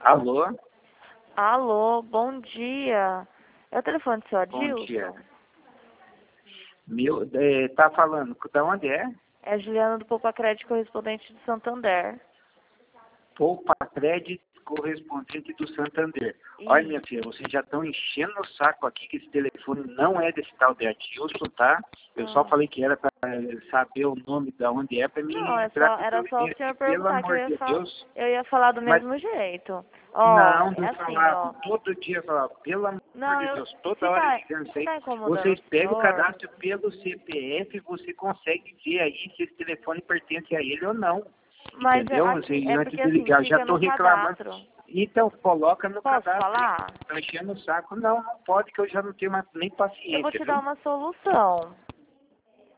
Alô? Alô, bom dia. É o telefone do seu Adilson? Bom dia. Tá falando, da onde é? É a Juliana do Poupa Crédito, correspondente de Santander. Poupa Crédito, correspondente do Santander. Isso. Olha, minha filha, vocês já estão enchendo o saco aqui que esse telefone não é desse tal de Adilson, tá? Eu só falei que era para saber o nome da onde é, para mim Não, entrar com era só o providência. senhor Pelo perguntar que amor de Deus. eu ia falar do Mas mesmo jeito. não, É não assim, falava. Todo dia falava, pelo amor Não, de Deus, se toda hora tá, ligando isso se aí. tá incomodando Vocês o pegam o senhor, cadastro pelo CPF, você consegue ver aí se esse telefone pertence a ele ou não. mas Entendeu? aqui, é Antes porque de assim, ligar, já fica estou no reclamando. cadastro. Então, coloca no Posso cadastro. falar? Tá enchendo o saco. Não, não pode, que eu já não tenho mais nem Eu vou paciência, te dar viu? uma solução.